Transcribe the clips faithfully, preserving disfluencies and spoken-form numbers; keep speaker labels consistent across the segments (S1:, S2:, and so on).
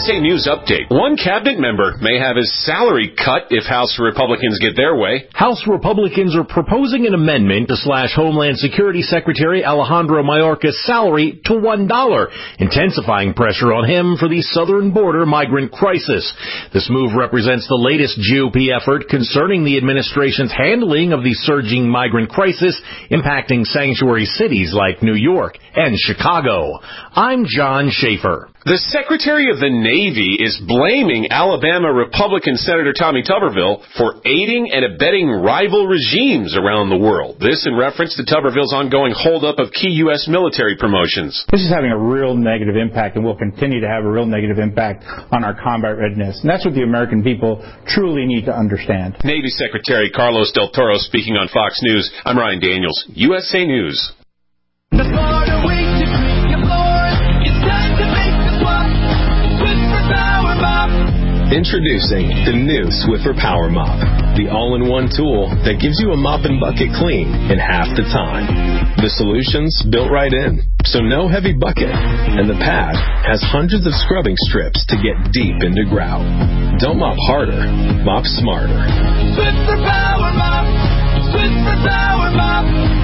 S1: A News Update. One cabinet member may have his salary cut if House Republicans get their way.
S2: House Republicans are proposing an amendment to slash Homeland Security Secretary Alejandro Mayorkas' salary to one dollar, intensifying pressure on him for the southern border migrant crisis. This move represents the latest G O P effort concerning the administration's handling of the surging migrant crisis impacting sanctuary cities like New York and Chicago. I'm John Schaefer.
S1: The Secretary of the Navy is blaming Alabama Republican Senator Tommy Tuberville for aiding and abetting rival regimes around the world. This in reference to Tuberville's ongoing holdup of key U S military promotions.
S3: This is having a real negative impact and will continue to have a real negative impact on our combat readiness. And that's what the American people truly need to understand.
S1: Navy Secretary Carlos Del Toro speaking on Fox News. I'm Ryan Daniels, U S A News.
S4: The Florida Week to clean your floors. It's time to make the swap. Swiffer Power Mop.
S5: Introducing the new Swiffer Power Mop, the all-in-one tool that gives you a mop and bucket clean in half the time. The solution's built right in, so no heavy bucket, and the pad has hundreds of scrubbing strips to get deep into grout. Don't mop harder, mop smarter.
S4: Swiffer Power Mop. Swiffer Power Mop.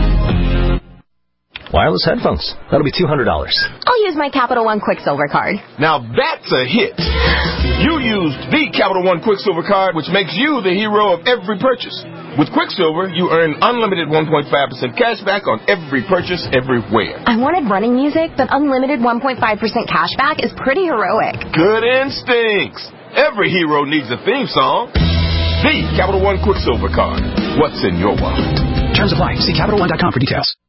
S6: Wireless headphones. That'll be two hundred dollars.
S7: I'll use my Capital One Quicksilver card.
S8: Now that's a hit. You used the Capital One Quicksilver card, which makes you the hero of every purchase. With Quicksilver, you earn unlimited one point five percent cash back on every purchase everywhere.
S7: I wanted running music, but unlimited one point five percent cash back is pretty heroic.
S8: Good instincts. Every hero needs a theme song. The Capital One Quicksilver card. What's in your wallet?
S9: Terms apply. See Capital One dot com for details.